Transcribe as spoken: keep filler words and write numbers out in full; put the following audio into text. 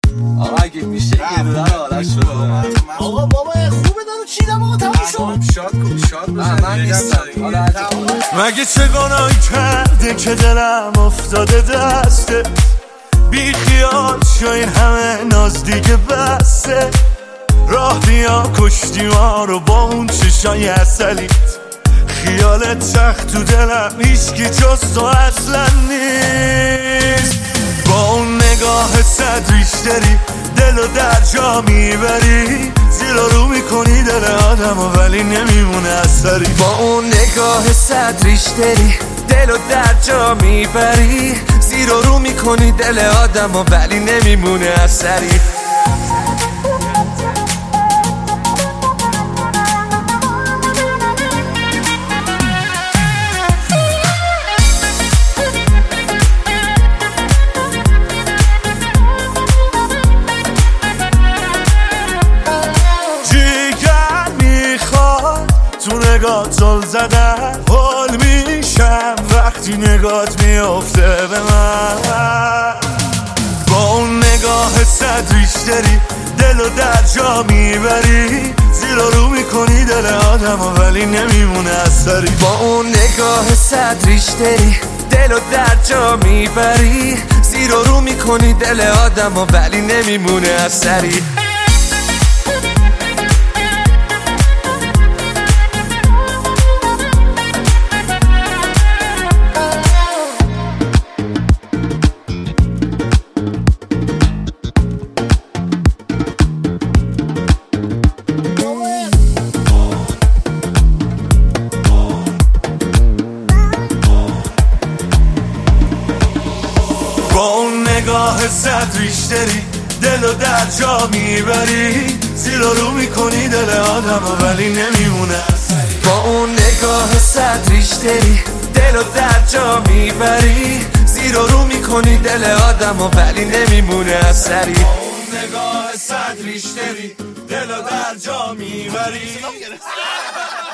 آقا اگه میشه یه دونه رو آرش بده. آقا بابا خوبه دارو چیدم آقا تموم شد. شاد کن شاد بزن. من نیستم مگه چه گناهی کرده که دلم افتاده دسته، بی خیال شو این همه ناز دیگه بسته. راه بیا کشتی ما رو با اون چشای اصلیت، خیالت تخت تو دلم هیچکی جز تو اصلا نیست. با اون نگاه صد ریشتری دلو در جا میبری، زیر رو میکنی دل آدمو ولی نمیمونه اثری. با اون نگاه صد ریشتری دلو در جا میبری، زیر رو میکنی دل آدمو ولی نمیمونه اثری. تو نگات زل زدن حال میشم وقتی نگات میافته به من. با اون نگاه صد ریشتری دلو در جا میبری، زیر رو میکنی دل آدمو ولی نمیمونه اثری. با اون نگاه صد ریشتری دلو در جا میبری، زیر رو میکنی دل آدمو ولی نمیمونه اثری. با اون نگاه صد ریشتری دلو در جا میبری، زیر رو میکنی دل آدمو ولی نمیمونه اثری. با اون نگاه صد ریشتری دلو در جا میبری، زیر رو میکنی دل آدمو ولی نمیمونه اثری. با اون نگاه صد ریشتری دلو در جا میبری